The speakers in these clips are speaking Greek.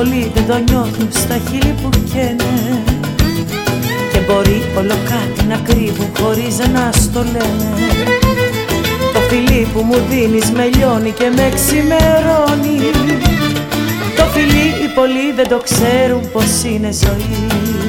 πολλοί δεν το νιώθουν στα χείλη που καίνε και μπορεί όλο κάτι να κρύβουν χωρίς να στο λένε. Το φιλί που μου δίνεις με λιώνει και με ξημερώνει. Το φιλί οι πολλοί δεν το ξέρουν πως είναι ζωή.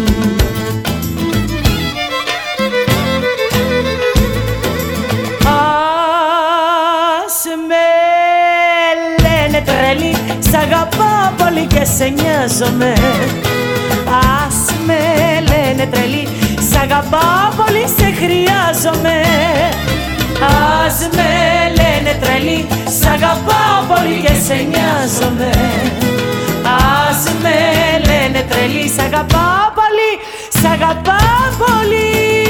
Ας με λένε τρελή, σ' αγαπάω πολύ και σε νοιάζομαι. Ας με λένε τρελή, σ' αγαπάω πολύ, σε χρειάζομαι. Ας με λένε τρελή, σ' αγαπάω πολύ και σε νοιάζομαι. Ας με λένε τρελή, σ' αγαπάω πολύ, σ' αγαπάω πολύ.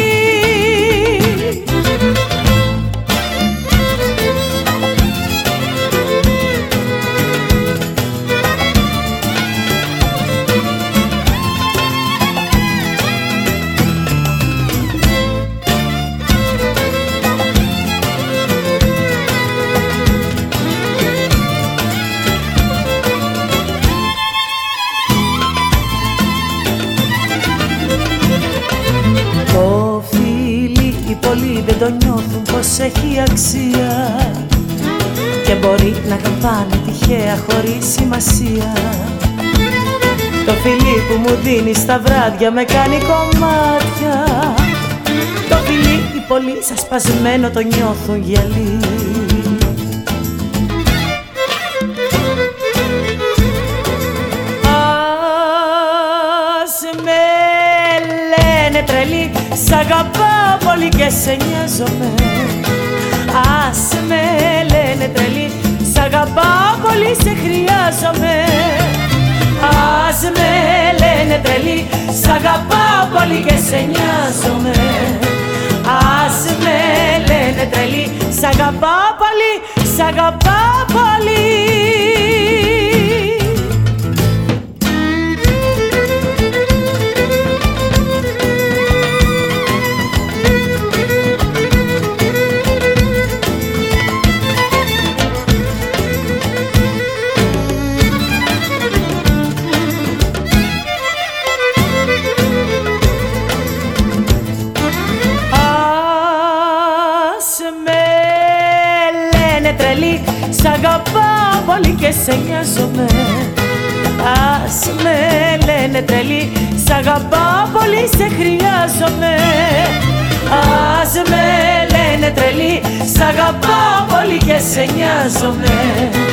Το φίλι οι πολλοί δεν το νιώθουν πως έχει αξία και μπορεί να αγαπάνε τυχαία χωρίς σημασία. Το φιλί που μου δίνει στα βράδια με κάνει κομμάτια. Το φιλί οι πολλοί σαν σπασμένο το νιώθουν γυαλί. Τρελή, σ' αγαπάω πολύ και σε νοιάζομαι. Ας με λένε τρελή, σ' αγαπάω πολύ, σε χρειάζομαι. Ας με λένε τρελή, σ' αγαπάω πολύ και σε νοιάζομαι. Ας με λένε τρελή, σ' αγαπάω πολύ, σ' αγαπάω πολύ. Τρελή, σ' αγαπάω πολύ και σε νοιάζομαι. Ας με λένε τρελή, σ' αγαπάω πολύ, σε χρειάζομαι. Ας με λένε τρελή, σ' αγαπάω πολύ και σε νοιάζομαι.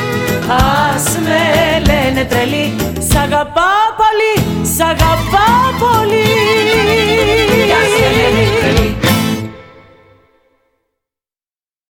Ας με λένε τρελή, σ' αγαπάω πολύ, σ' αγαπάω